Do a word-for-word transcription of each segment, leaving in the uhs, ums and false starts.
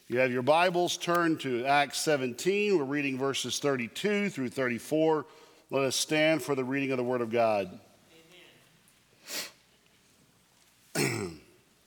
You have your Bibles, turn to Acts seventeen. We're reading verses thirty-two through thirty-four. Let us stand for the reading of the Word of God. Amen.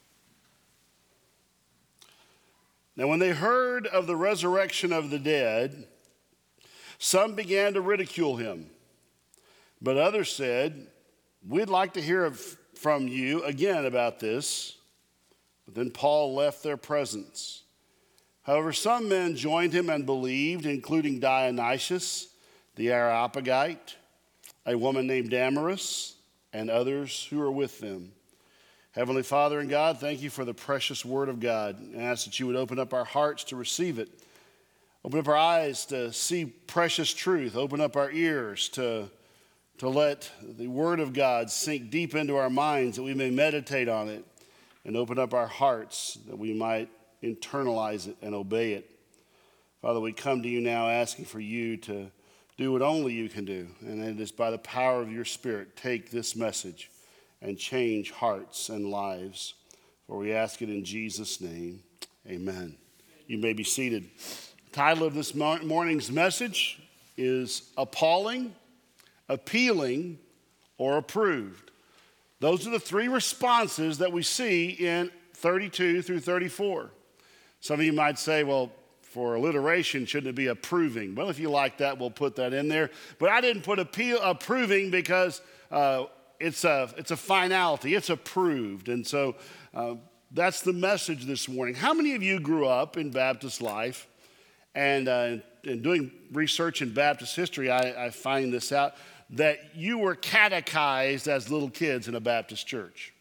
Now, when they heard of the resurrection of the dead, some began to ridicule him. But others said, "We'd like to hear from you again about this." But then Paul left their presence. However, some men joined him and believed, including Dionysius, the Areopagite, a woman named Damaris, and others who were with them. Heavenly Father and God, thank you for the precious word of God. And ask that you would open up our hearts to receive it. Open up our eyes to see precious truth. Open up our ears to, to let the word of God sink deep into our minds that we may meditate on it. And open up our hearts that we might internalize it and obey it. Father, we come to you now asking for you to do what only you can do. And it is by the power of your Spirit, take this message and change hearts and lives. For we ask it in Jesus' name, amen. You may be seated. The title of this morning's message is Appalling, Appealing, or Approved. Those are the three responses that we see in thirty-two through thirty-four. Some of you might say, well, for alliteration, shouldn't it be approving? Well, if you like that, we'll put that in there. But I didn't put appeal, approving because uh, it's, a, it's a finality. It's approved. And so uh, that's the message this morning. How many of you grew up in Baptist life? And uh, in doing research in Baptist history, I, I find this out, that you were catechized as little kids in a Baptist church.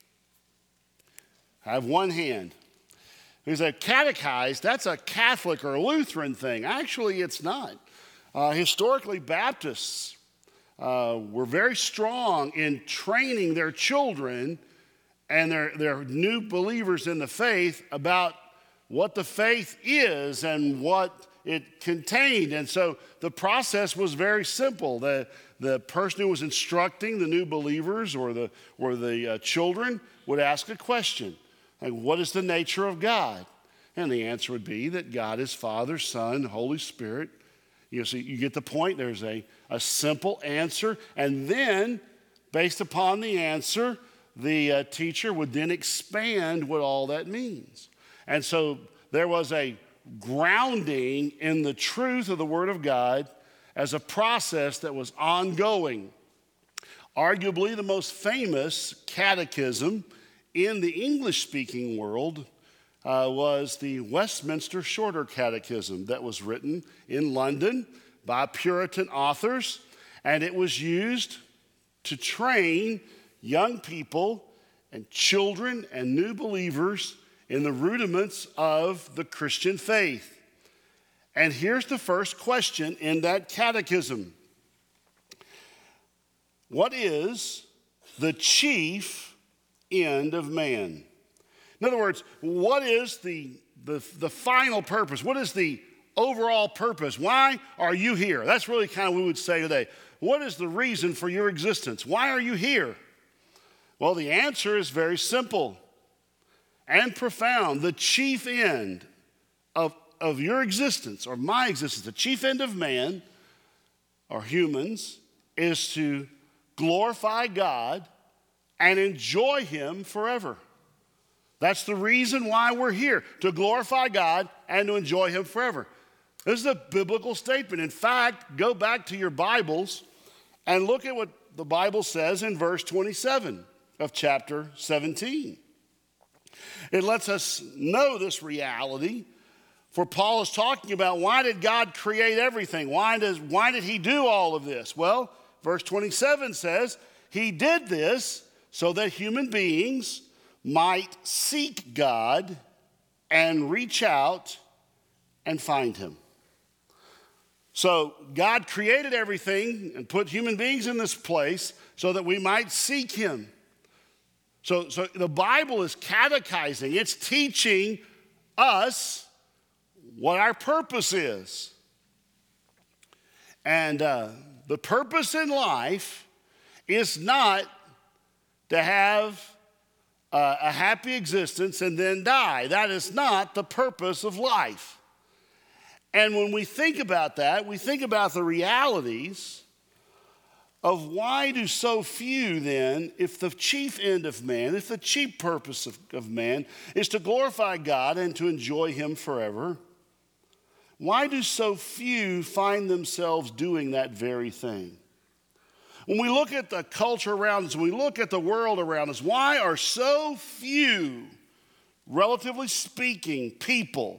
I have one hand. Who's a catechized, that's a Catholic or a Lutheran thing. Actually, it's not. Uh, historically, Baptists uh, were very strong in training their children and their, their new believers in the faith about what the faith is and what it contained. And so the process was very simple. The, the person who was instructing the new believers or the, or the uh, children would ask a question. Like, what is the nature of God? And the answer would be that God is Father, Son, Holy Spirit. You know, so you get the point. There's a, a simple answer. And then, based upon the answer, the uh, teacher would then expand what all that means. And so there was a grounding in the truth of the Word of God as a process that was ongoing. Arguably the most famous catechism in the English-speaking world uh, was the Westminster Shorter Catechism that was written in London by Puritan authors, and it was used to train young people and children and new believers in the rudiments of the Christian faith. And here's the first question in that catechism. What is the chief end of man? In other words, what is the, the, the final purpose? What is the overall purpose? Why are you here? That's really kind of what we would say today. What is the reason for your existence? Why are you here? Well, the answer is very simple and profound. The chief end of, of your existence, or my existence, the chief end of man, or humans, is to glorify God and enjoy him forever. That's the reason why we're here, to glorify God and to enjoy him forever. This is a biblical statement. In fact, go back to your Bibles and look at what the Bible says in verse twenty-seven of chapter seventeen. It lets us know this reality, for Paul is talking about why did God create everything? Why does, why did he do all of this? Well, verse twenty-seven says, he did this so that human beings might seek God and reach out and find him. So God created everything and put human beings in this place so that we might seek him. So, so the Bible is catechizing. It's teaching us what our purpose is. And uh, the purpose in life is not to have uh, a happy existence and then die. That is not the purpose of life. And when we think about that, we think about the realities of why do so few then, if the chief end of man, if the chief purpose of, of man is to glorify God and to enjoy him forever, why do so few find themselves doing that very thing? When we look at the culture around us, when we look at the world around us, why are so few, relatively speaking, people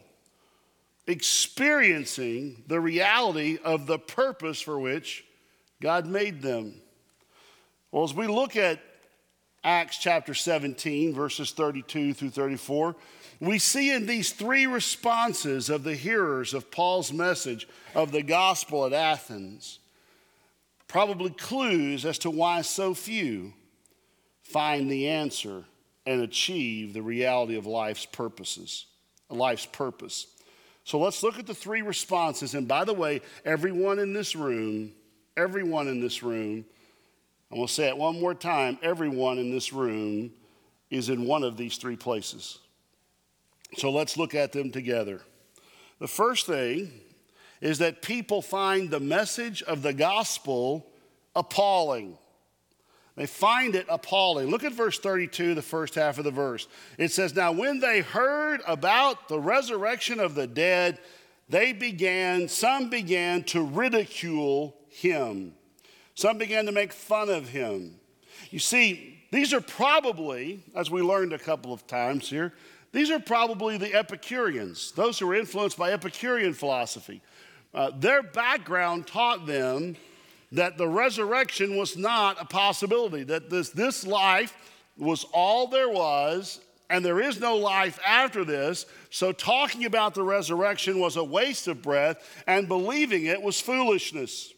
experiencing the reality of the purpose for which God made them? Well, as we look at Acts chapter seventeen, verses thirty-two through thirty-four, we see in these three responses of the hearers of Paul's message of the gospel at Athens, probably clues as to why so few find the answer and achieve the reality of life's purposes, life's purpose. So let's look at the three responses. And by the way, everyone in this room, everyone in this room, I'm going to say it one more time, everyone in this room is in one of these three places. So let's look at them together. The first thing is that people find the message of the gospel appalling. They find it appalling. Look at verse thirty-two, the first half of the verse. It says, "Now when they heard about the resurrection of the dead, they began, some began to ridicule him. Some began to make fun of him." You see, these are probably, as we learned a couple of times here, these are probably the Epicureans, those who were influenced by Epicurean philosophy. Uh, their background taught them that the resurrection was not a possibility, that this, this life was all there was, and there is no life after this, so talking about the resurrection was a waste of breath, and believing it was foolishness.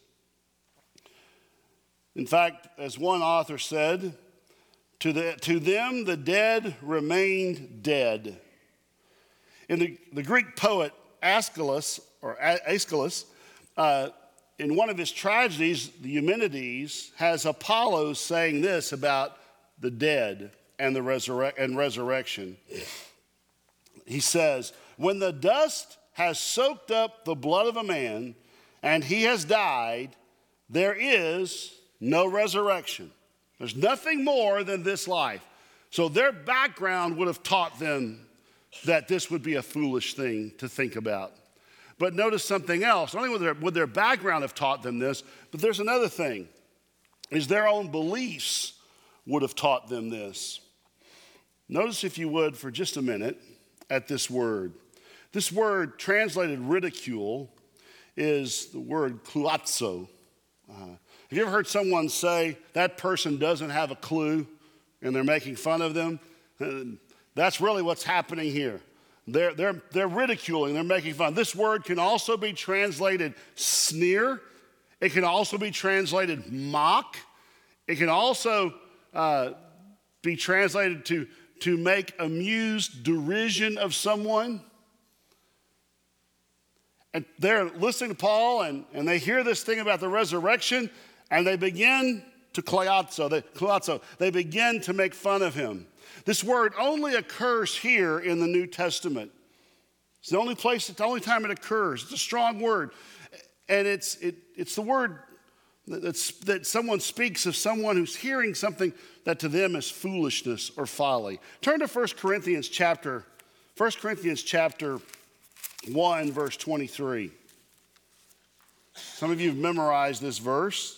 In fact, as one author said, to, the, to them the dead remained dead. In the, the Greek poet Aeschylus, or Aeschylus, uh, in one of his tragedies, the Eumenides, has Apollo saying this about the dead and the resurre- and resurrection. He says, "When the dust has soaked up the blood of a man and he has died, there is no resurrection." There's nothing more than this life. So their background would have taught them that this would be a foolish thing to think about. But notice something else. Not only would their, would their background have taught them this, but there's another thing, is their own beliefs would have taught them this. Notice, if you would, for just a minute, at this word. This word, translated ridicule, is the word kluatzo. Uh, have you ever heard someone say, that person doesn't have a clue, and they're making fun of them? Uh, that's really what's happening here. They're, they're, they're ridiculing, they're making fun. This word can also be translated sneer. It can also be translated mock. It can also uh, be translated to, to make amused derision of someone. And they're listening to Paul, and, and they hear this thing about the resurrection, and they begin to kleatzo, they, kleatzo, they begin to make fun of him. This word only occurs here in the New Testament. It's the only place, it's the only time it occurs. It's a strong word. And it's, it, it's the word that's, that someone speaks of someone who's hearing something that to them is foolishness or folly. Turn to First Corinthians chapter, First Corinthians chapter one, verse twenty-three. Some of you have memorized this verse.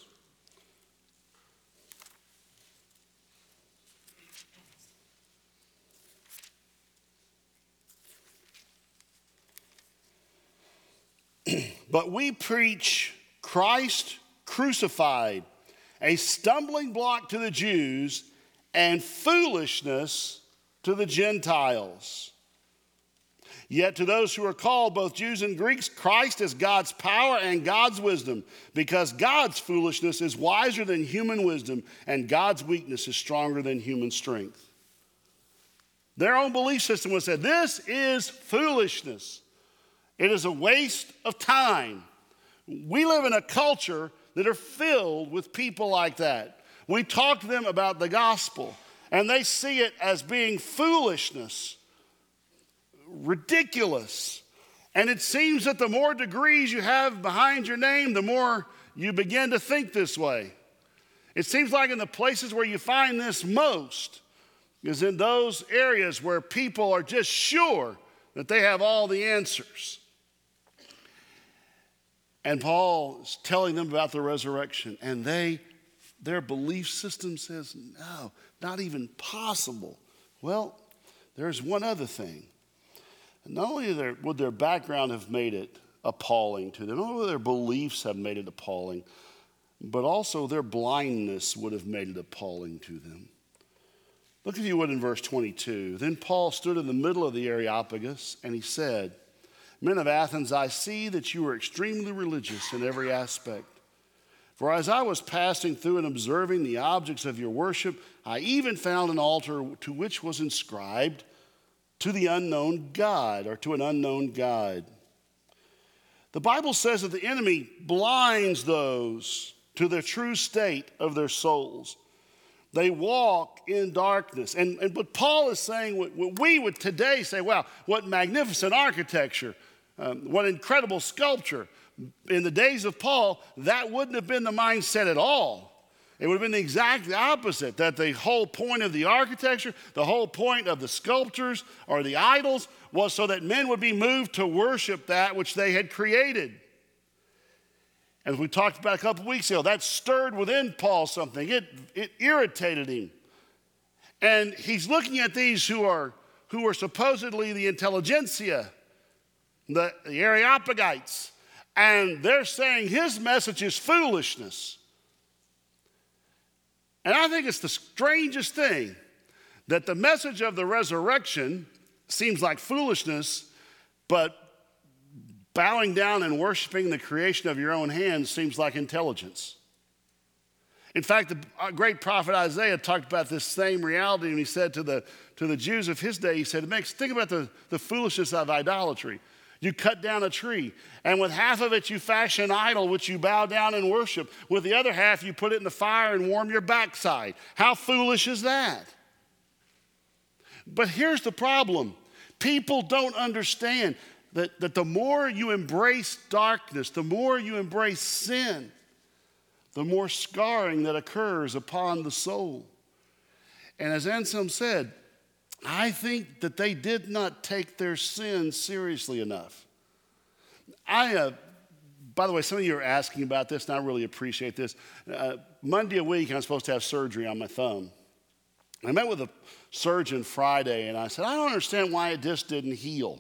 But we preach Christ crucified, a stumbling block to the Jews and foolishness to the Gentiles. Yet to those who are called, both Jews and Greeks, Christ is God's power and God's wisdom, because God's foolishness is wiser than human wisdom, and God's weakness is stronger than human strength. Their own belief system was said, this is foolishness. It is a waste of time. We live in a culture that are filled with people like that. We talk to them about the gospel, And they see it as being foolishness, ridiculous. And it seems that the more degrees you have behind your name, the more you begin to think this way. It seems like in the places where you find this most is in those areas where people are just sure that they have all the answers. And Paul is telling them about the resurrection, and they, their belief system says, no, not even possible. Well, there's one other thing. Not only their, would their background have made it appalling to them, not only their beliefs have made it appalling, but also their blindness would have made it appalling to them. Look, if you would, in verse twenty-two. Then Paul stood in the middle of the Areopagus, and he said, Men of Athens, I see that you are extremely religious in every aspect. For as I was passing through and observing the objects of your worship, I even found an altar to which was inscribed, to the unknown God, or to an unknown God. The Bible says that the enemy blinds those to the true state of their souls. They walk in darkness. And, and what Paul is saying, what, what we would today say, wow, what magnificent architecture, um, what incredible sculpture. In the days of Paul, that wouldn't have been the mindset at all. It would have been the exact opposite, that the whole point of the architecture, the whole point of the sculptures or the idols was so that men would be moved to worship that which they had created. As we talked about a couple of weeks ago, that stirred within Paul something. It, it irritated him. And he's looking at these who are, who are supposedly the intelligentsia, the, the Areopagites, and they're saying his message is foolishness. And I think it's the strangest thing that the message of the resurrection seems like foolishness, but bowing down and worshiping the creation of your own hands seems like intelligence. In fact, the great prophet Isaiah talked about this same reality, and he said to the, to the Jews of his day, he said, it makes, think about the, the foolishness of idolatry. You cut down a tree, and with half of it you fashion an idol which you bow down and worship. With the other half you put it in the fire and warm your backside. How foolish is that? But here's the problem. People don't understand that, that the more you embrace darkness, the more you embrace sin, the more scarring that occurs upon the soul. And as Anselm said, I think that they did not take their sin seriously enough. I, uh, by the way, some of you are asking about this, and I really appreciate this. Uh, Monday a week, I'm supposed to have surgery on my thumb. I met with a surgeon Friday, and I said, I don't understand why it just didn't heal.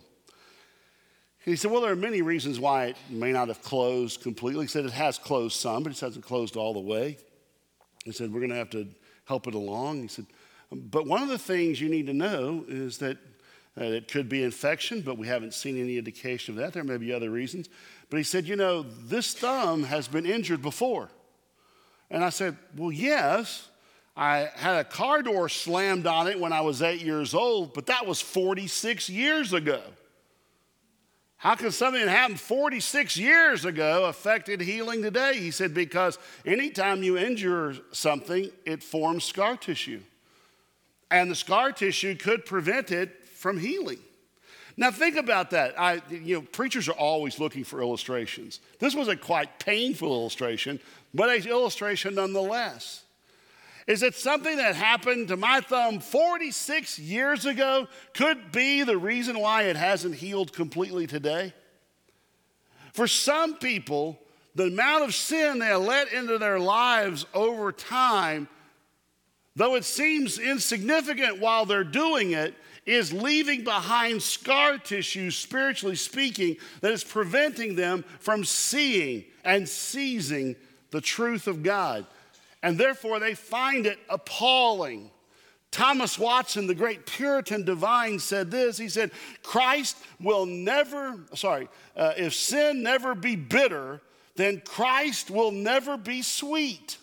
He said, well, there are many reasons why it may not have closed completely. He said it has closed some, but it hasn't closed all the way. He said, we're going to have to help it along. He said, but one of the things you need to know is that uh, it could be infection, but we haven't seen any indication of that. There may be other reasons. But he said, you know, this thumb has been injured before. And I said, well, yes. I had a car door slammed on it when I was eight years old, but that was forty-six years ago. How can something that happened forty-six years ago affected healing today? He said, because anytime you injure something, it forms scar tissue. And the scar tissue could prevent it from healing. Now think about that. I, you know, preachers are always looking for illustrations. This was a quite painful illustration, but an illustration nonetheless. Is it something that happened to my thumb forty-six years ago could be the reason why it hasn't healed completely today? For some people, the amount of sin they let into their lives over time, though it seems insignificant while they're doing it, is leaving behind scar tissue, spiritually speaking, that is preventing them from seeing and seizing the truth of God. And therefore, they find it appalling. Thomas Watson, the great Puritan divine, said this. He said, Christ will never, sorry, uh, if sin never be bitter, then Christ will never be sweet.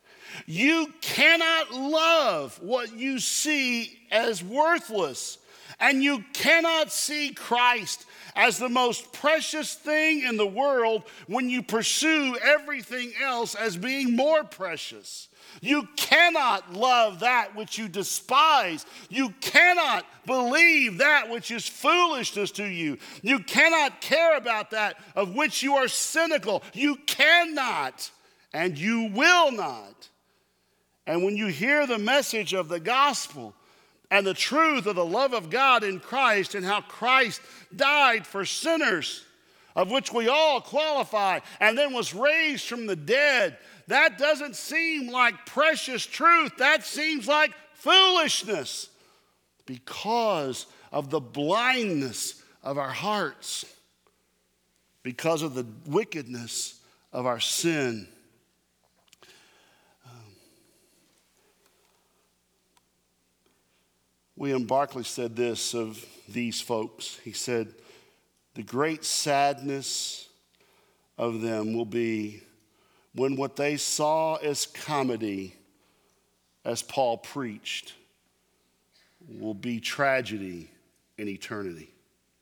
You cannot love what you see as worthless And you cannot see Christ as the most precious thing in the world when you pursue everything else as being more precious. You cannot love that which you despise. You cannot believe that which is foolishness to you. You cannot care about that of which you are cynical. You cannot, and you will not. And when you hear the message of the gospel and the truth of the love of God in Christ and how Christ died for sinners, of which we all qualify, and then was raised from the dead, that doesn't seem like precious truth. That seems like foolishness because of the blindness of our hearts, because of the wickedness of our sin. Um, William Barclay said this of these folks. He said, the great sadness of them will be when what they saw as comedy, as Paul preached, will be tragedy in eternity.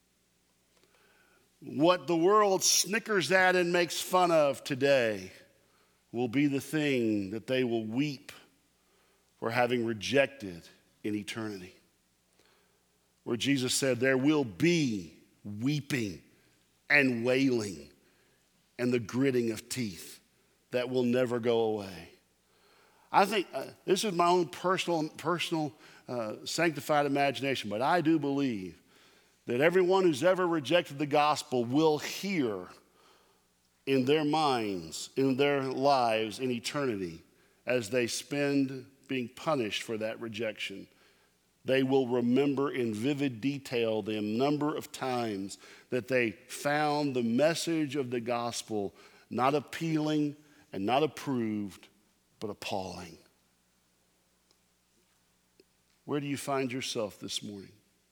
What the world snickers at and makes fun of today will be the thing that they will weep for having rejected in eternity. Where Jesus said there will be weeping and wailing and the gritting of teeth that will never go away. I think uh, this is my own personal, personal uh, sanctified imagination, but I do believe that everyone who's ever rejected the gospel will hear in their minds, in their lives, in eternity, as they spend being punished for that rejection. They will remember in vivid detail the number of times that they found the message of the gospel not appealing and not approved, but appalling. Where do you find yourself this morning?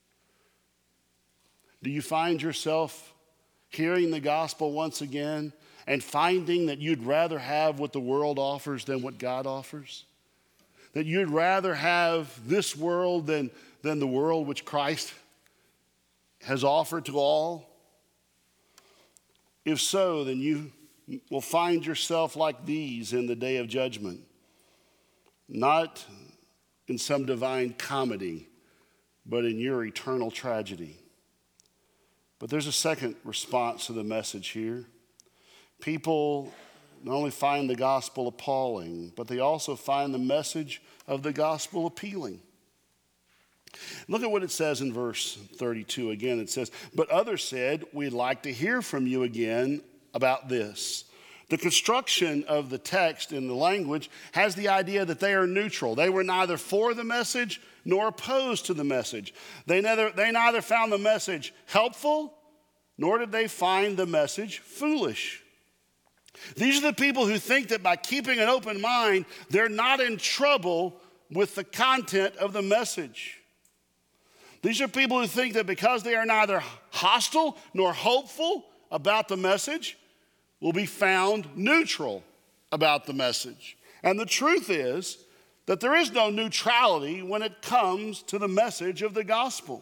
Do you find yourself hearing the gospel once again and finding that you'd rather have what the world offers than what God offers? That you'd rather have this world than, than the world which Christ has offered to all? If so, then you will find yourself like these in the day of judgment, not in some divine comedy, but in your eternal tragedy. But there's a second response to the message here. People not only find the gospel appalling, but they also find the message of the gospel appealing. Look at what it says in verse thirty-two again. It says, but others said, we'd like to hear from you again about this. The construction of the text in the language has the idea that they are neutral. They were neither for the message nor opposed to the message. They neither, they neither found the message helpful, nor did they find the message foolish. These are the people who think that by keeping an open mind, they're not in trouble with the content of the message. These are people who think that because they are neither hostile nor hopeful about the message, will be found neutral about the message. And the truth is that there is no neutrality when it comes to the message of the gospel.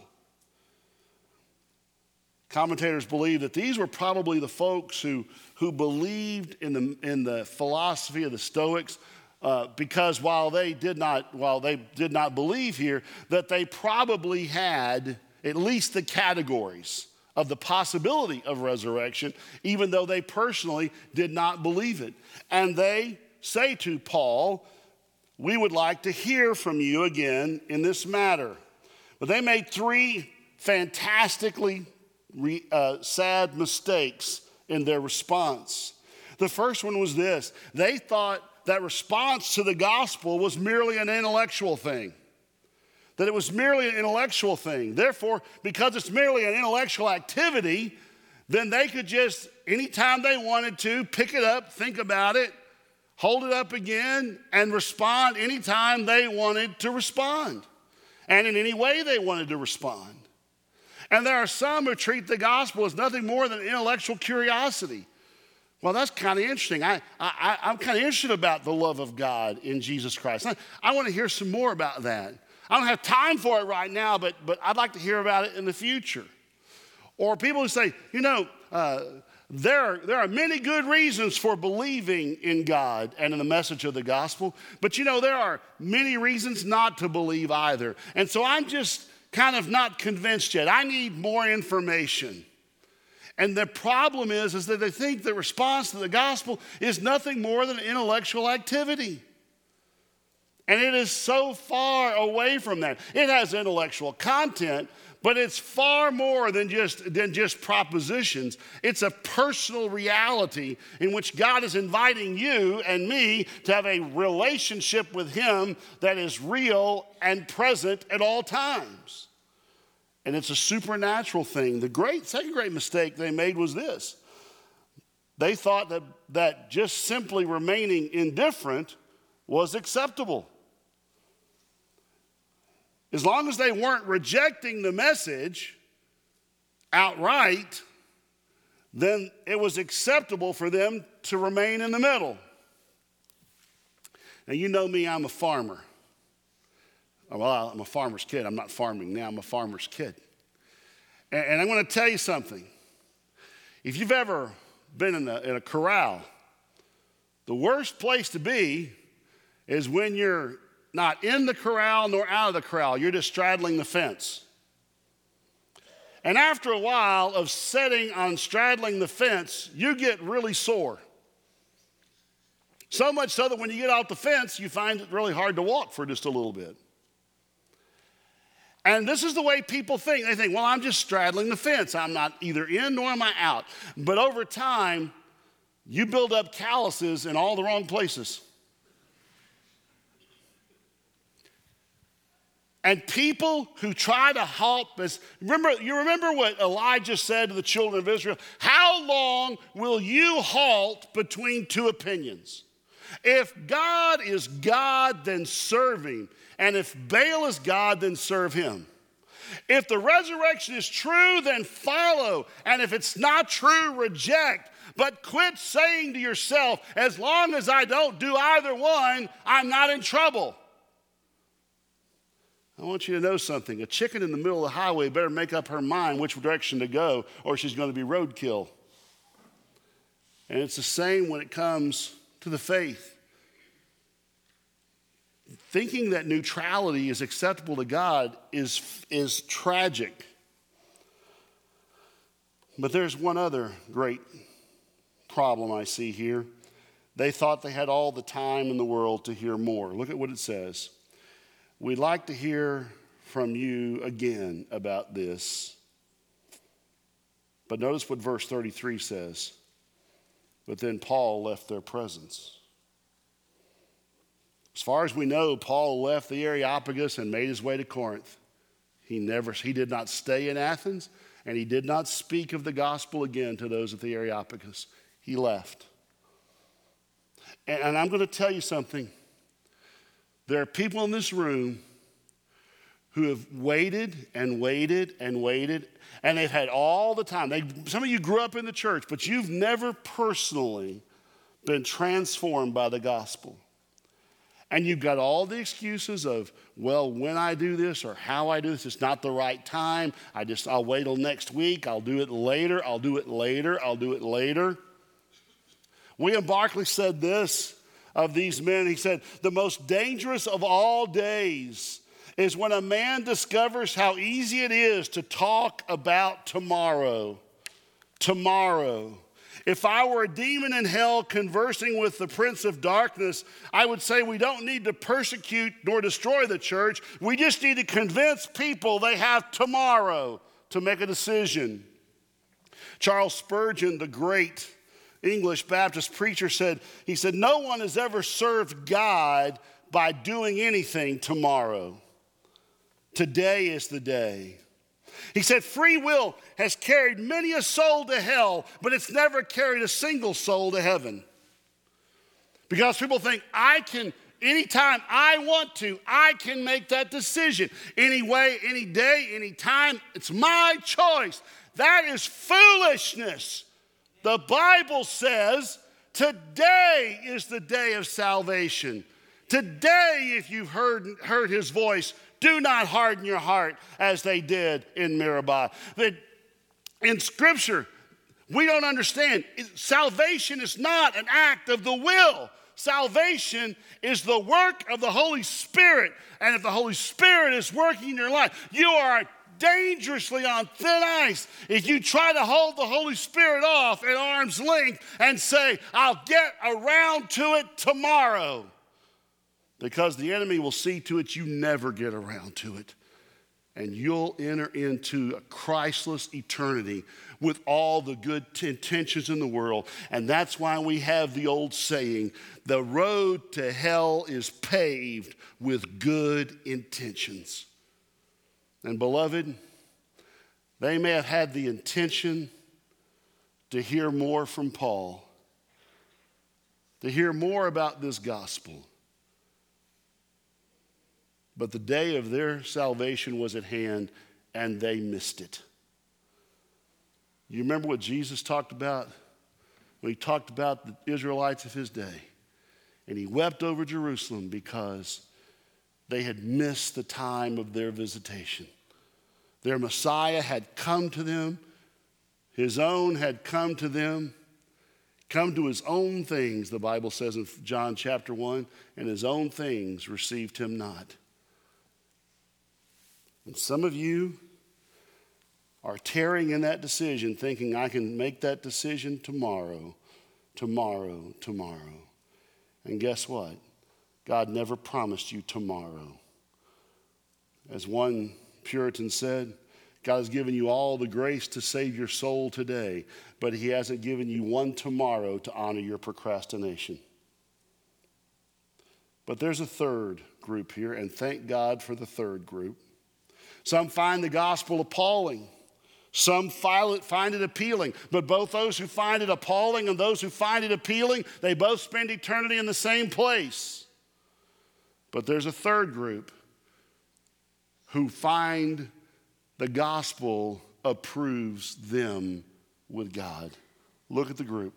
Commentators believe that these were probably the folks who, who believed in the, in the philosophy of the Stoics, uh, because while they did not, while they did not believe here, that they probably had at least the categories of the possibility of resurrection, even though they personally did not believe it. And they say to Paul, we would like to hear from you again in this matter. But they made three fantastically re, uh, sad mistakes in their response. The first one was this. They thought that response to the gospel was merely an intellectual thing. That it was merely an intellectual thing. Therefore, because it's merely an intellectual activity, then they could just, anytime they wanted to, pick it up, think about it, hold it up again, and respond anytime they wanted to respond, and in any way they wanted to respond. And there are some who treat the gospel as nothing more than intellectual curiosity. Well, that's kind of interesting. I, I, I'm kind of interested about the love of God in Jesus Christ. I, I want to hear some more about that. I don't have time for it right now, but, but I'd like to hear about it in the future. Or people who say, you know, uh, there, there are many good reasons for believing in God and in the message of the gospel, but you know, there are many reasons not to believe either. And so I'm just kind of not convinced yet. I need more information. And the problem is, is that they think the response to the gospel is nothing more than intellectual activity. And it is so far away from that. It has intellectual content, but it's far more than just, than just propositions. It's a personal reality in which God is inviting you and me to have a relationship with him that is real and present at all times. And it's a supernatural thing. The great second great mistake they made was this. They thought that, that just simply remaining indifferent was acceptable. As long as they weren't rejecting the message outright, then it was acceptable for them to remain in the middle. Now, you know me, I'm a farmer. Well, I'm a farmer's kid. I'm not farming now, I'm a farmer's kid. And, and I'm going to tell you something. If you've ever been in a, in a corral, the worst place to be is when you're not in the corral nor out of the corral. You're just straddling the fence. And after a while of sitting on straddling the fence, you get really sore. So much so that when you get off the fence, you find it really hard to walk for just a little bit. And this is the way people think. They think, well, I'm just straddling the fence. I'm not either in nor am I out. But over time, you build up calluses in all the wrong places. And people who try to help us, remember, you remember what Elijah said to the children of Israel? How long will you halt between two opinions? If God is God, then serve him. And if Baal is God, then serve him. If the resurrection is true, then follow. And if it's not true, reject. But quit saying to yourself, as long as I don't do either one, I'm not in trouble. I want you to know something. A chicken in the middle of the highway better make up her mind which direction to go, or she's going to be roadkill. And it's the same when it comes to the faith. Thinking that neutrality is acceptable to God is, is tragic. But there's one other great problem I see here. They thought they had all the time in the world to hear more. Look at what it says. We'd like to hear from you again about this. But notice what verse thirty-three says. But then Paul left their presence. As far as we know, Paul left the Areopagus and made his way to Corinth. He never, he did not stay in Athens, and he did not speak of the gospel again to those at the Areopagus. He left. And, and I'm going to tell you something. There are people in this room who have waited and waited and waited, and they've had all the time. They, some of you grew up in the church, but you've never personally been transformed by the gospel. And you've got all the excuses of, well, when I do this or how I do this, it's not the right time. I just, I'll wait till next week. I'll do it later. I'll do it later. I'll do it later. William Barclay said this of these men. He said, the most dangerous of all days is when a man discovers how easy it is to talk about tomorrow. Tomorrow. If I were a demon in hell conversing with the prince of darkness, I would say we don't need to persecute nor destroy the church. We just need to convince people they have tomorrow to make a decision. Charles Spurgeon, the great English Baptist preacher, said, he said, no one has ever served God by doing anything tomorrow. Today is the day. He said, free will has carried many a soul to hell, but it's never carried a single soul to heaven. Because people think, I can, anytime I want to, I can make that decision. Any way, any day, any time, it's my choice. That is foolishness. The Bible says, today is the day of salvation. Today, if you've heard, heard his voice, Do not harden your heart as they did in Meribah. That in Scripture, we don't understand. Salvation is not an act of the will. Salvation is the work of the Holy Spirit. And if the Holy Spirit is working in your life, you are dangerously on thin ice if you try to hold the Holy Spirit off at arm's length and say, I'll get around to it tomorrow. Because the enemy will see to it you never get around to it. And you'll enter into a Christless eternity with all the good t- intentions in the world. And that's why we have the old saying, the road to hell is paved with good intentions. And beloved, they may have had the intention to hear more from Paul, to hear more about this gospel. But the day of their salvation was at hand, and they missed it. You remember what Jesus talked about when he talked about the Israelites of his day? And he wept over Jerusalem because they had missed the time of their visitation. Their Messiah had come to them. His own had come to them. Come to his own things, the Bible says in John chapter one, and his own things received him not. And some of you are tearing in that decision, thinking, I can make that decision tomorrow, tomorrow, tomorrow. And guess what? God never promised you tomorrow. As one Puritan said, God has given you all the grace to save your soul today, but he hasn't given you one tomorrow to honor your procrastination. But there's a third group here, and thank God for the third group. Some find the gospel appalling. Some find it appealing. But both those who find it appalling and those who find it appealing, they both spend eternity in the same place. But there's a third group who find the gospel approves them with God. Look at the group.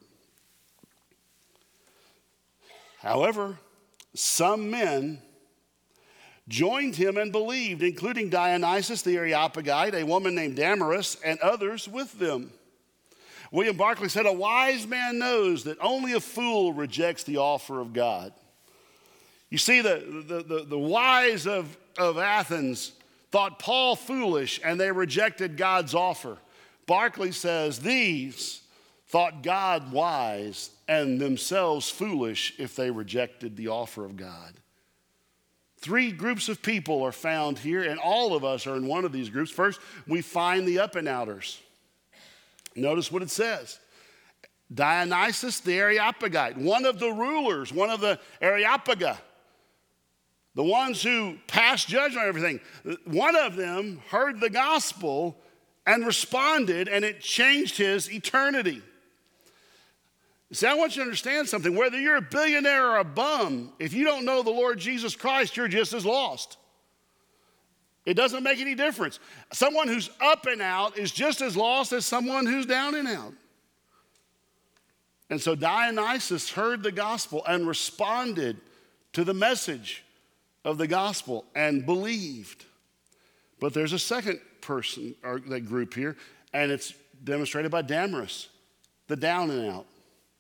However, some men joined him and believed, including Dionysius the Areopagite, a woman named Damaris, and others with them. William Barclay said, a wise man knows that only a fool rejects the offer of God. You see, the, the, the, the wise of, of Athens thought Paul foolish, and they rejected God's offer. Barclay says these thought God wise and themselves foolish if they rejected the offer of God. Three groups of people are found here, and all of us are in one of these groups. First, we find the up and outers. Notice what it says. Dionysius the Areopagite, one of the rulers, one of the Areopaga, the ones who passed judgment on everything. One of them heard the gospel and responded, and it changed his eternity. See, I want you to understand something. Whether you're a billionaire or a bum, if you don't know the Lord Jesus Christ, you're just as lost. It doesn't make any difference. Someone who's up and out is just as lost as someone who's down and out. And so Dionysius heard the gospel and responded to the message of the gospel and believed. But there's a second person, or that group here, and it's demonstrated by Damaris, the down and out.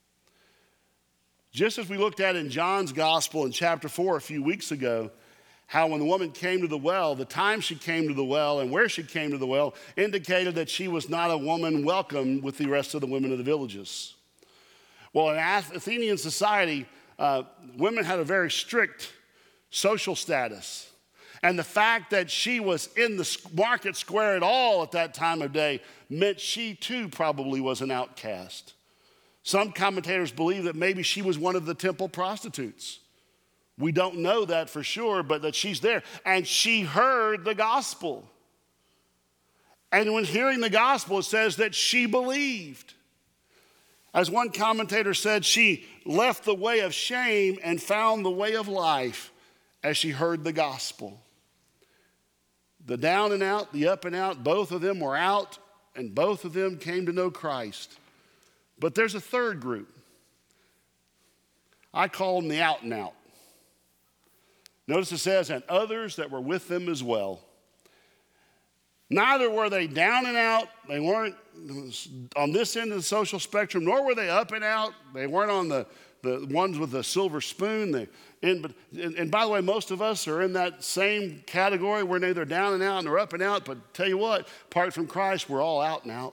Just as we looked at in John's gospel in chapter four a few weeks ago, how when the woman came to the well, the time she came to the well and where she came to the well indicated that she was not a woman welcome with the rest of the women of the villages. Well, in Athenian society, uh, women had a very strict social status. And the fact that she was in the market square at all at that time of day meant she too probably was an outcast. Some commentators believe that maybe she was one of the temple prostitutes. We don't know that for sure, but that she's there. And she heard the gospel. And when hearing the gospel, it says that she believed. As one commentator said, she left the way of shame and found the way of life as she heard the gospel. The down and out, the up and out, both of them were out, and both of them came to know Christ. But there's a third group. I call them the out and out. Notice it says, and others that were with them as well. Neither were they down and out. They weren't on this end of the social spectrum, nor were they up and out. They weren't on the, the ones with the silver spoon. They, and, and, and by the way, most of us are in that same category. We're neither down and out nor up and out. But tell you what, apart from Christ, we're all out and out.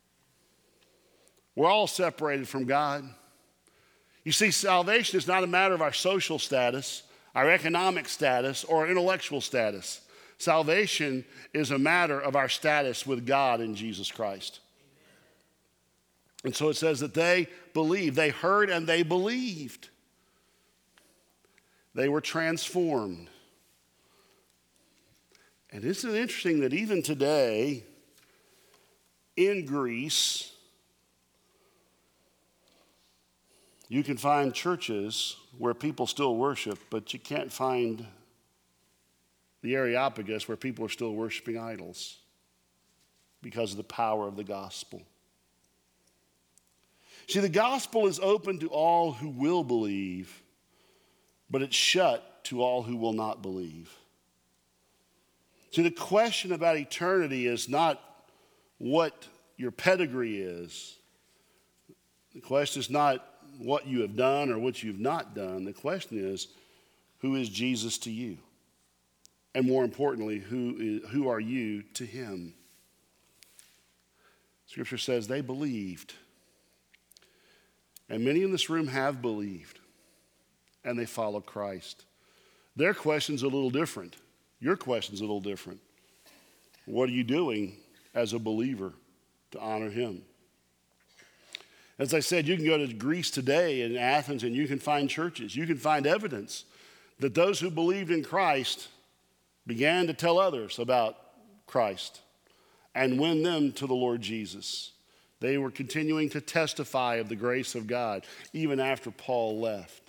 We're all separated from God. You see, salvation is not a matter of our social status, our economic status, or intellectual status. Salvation is a matter of our status with God in Jesus Christ. And so it says that they believed. They heard and they believed. They were transformed. And isn't it interesting that even today in Greece, you can find churches where people still worship, but you can't find the Areopagus where people are still worshiping idols because of the power of the gospel. See, the gospel is open to all who will believe, but it's shut to all who will not believe. See, the question about eternity is not what your pedigree is. The question is not what you have done or what you've not done. The question is, who is Jesus to you? And more importantly, who, is, who are you to him? Scripture says they believed. And many in this room have believed. And they follow Christ. Their question's a little different. Your question's a little different. What are you doing as a believer to honor him? As I said, you can go to Greece today in Athens and you can find churches. You can find evidence that those who believed in Christ began to tell others about Christ and win them to the Lord Jesus. They were continuing to testify of the grace of God even after Paul left.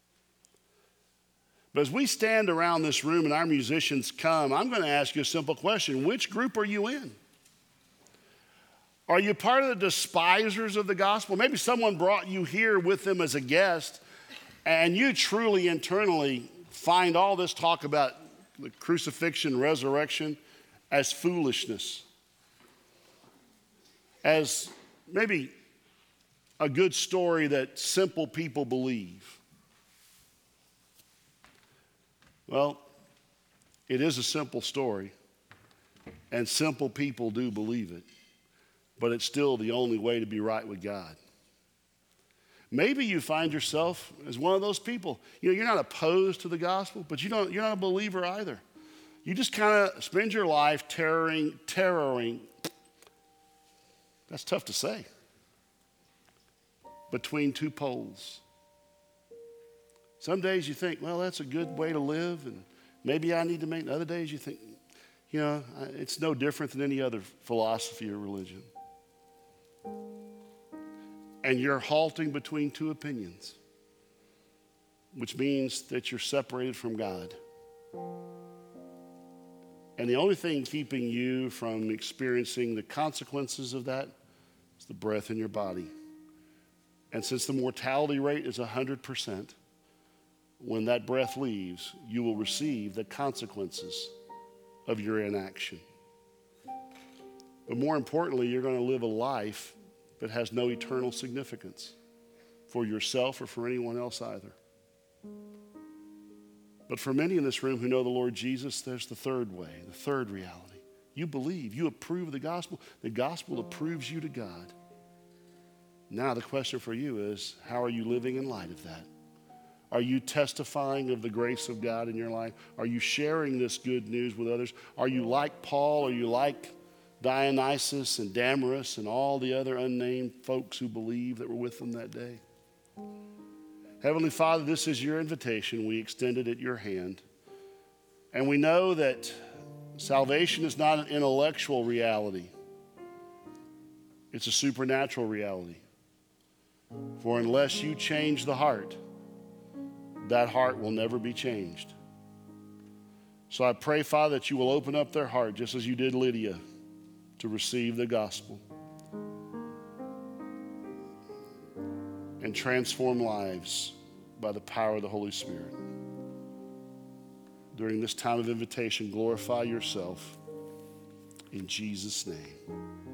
But as we stand around this room and our musicians come, I'm going to ask you a simple question. Which group are you in? Are you part of the despisers of the gospel? Maybe someone brought you here with them as a guest, and you truly internally find all this talk about the crucifixion, resurrection, as foolishness, as maybe a good story that simple people believe. Well, it is a simple story, and simple people do believe it. But it's still the only way to be right with God. Maybe you find yourself as one of those people. You know, you're not opposed to the gospel, but you don't, you're not a believer either. You just kind of spend your life terroring, terroring, that's tough to say, between two poles. Some days you think, well, that's a good way to live, and maybe I need to make, other days you think, you know, it's no different than any other philosophy or religion. And you're halting between two opinions, which means that you're separated from God. And the only thing keeping you from experiencing the consequences of that is the breath in your body. And since the mortality rate is one hundred percent, when that breath leaves, you will receive the consequences of your inaction. But more importantly, you're going to live a life that has no eternal significance for yourself or for anyone else either. But for many in this room who know the Lord Jesus, there's the third way, the third reality. You believe, you approve of the gospel. The gospel approves you to God. Now the question for you is, how are you living in light of that? Are you testifying of the grace of God in your life? Are you sharing this good news with others? Are you like Paul? Are you like Dionysus and Damaris and all the other unnamed folks who believed that were with them that day? Heavenly Father, this is your invitation. We extend it at your hand. And we know that salvation is not an intellectual reality. It's a supernatural reality. For unless you change the heart, that heart will never be changed. So I pray, Father, that you will open up their heart, just as you did Lydia, to receive the gospel and transform lives by the power of the Holy Spirit. during this time of invitation, glorify yourself. In Jesus' name.